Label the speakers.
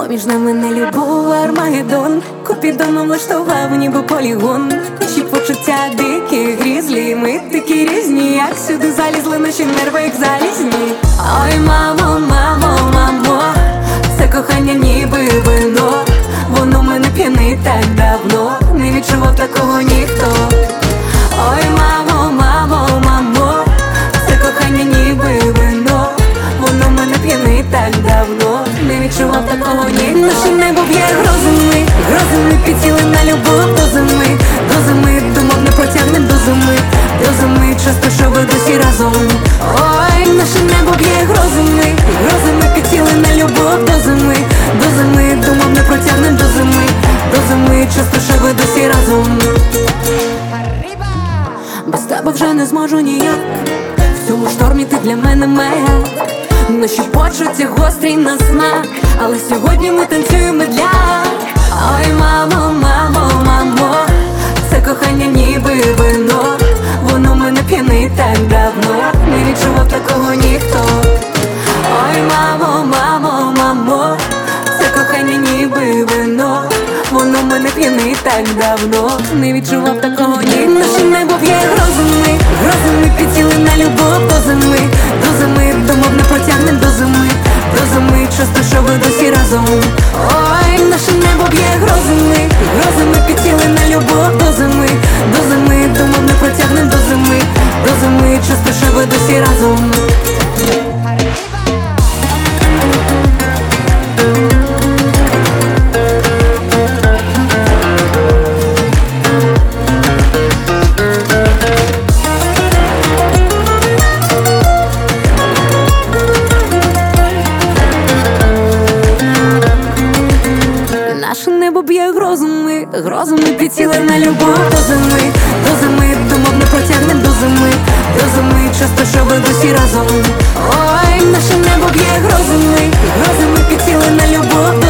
Speaker 1: Поміж нами не любов, Армагеддон. Купідон влаштував ніби полігон. Наші почуття дикі, грізлі. Ми такі різні, як сюди залізли наші нерви, як залізні. Ой, мамо, мамо, мамо, це кохання ніби вино. Воно мене п'янить так давно, не відчував такого ніхто. Ой, мамо, мамо, мамо, це кохання ніби вино. Воно мене п'янить так давно, не відчував такого ніхто. Наше небо б'є грозами, грозами підсіли на любов до зими. До зими думав не протягнем до зими. До зими часто, що ви досі разом. Ой, наше небо б'є грозами, грозами підсіли на любов до зими. До зими думав не протягнем до зими. До зими часто, що ви досі разом. Без тебе вже не зможу ніяк. В цьому штормі ти для мене маяк. Наші почуття гострі на смак, але сьогодні ми танцюємо медляк. Ой, мамо, мамо, мамо, це кохання ніби вино. Воно мене п'янить так давно, не відчував такого ніхто. Ой, мамо, мамо, мамо, це кохання ніби вино. Воно мене п'янить так давно, не відчував такого ніхто. Наше небо б'є грозами, грозами підсіли на любов до зими. До зими думав не протягнем до зими. До зими часто, що ви досі разом. Ой, наше небо б'є грозами, грозами підсіли на любов до зими. До зими думав не протягнем до зими. До зими часто, що ви досі разом. Наше небо б'є грозами, грозами підсіли на любов до зими. До зими думав не протягнем до зими. До зими часто, що ви досі разом. Ой, наше небо б'є грозами, грозами підсіли на любов до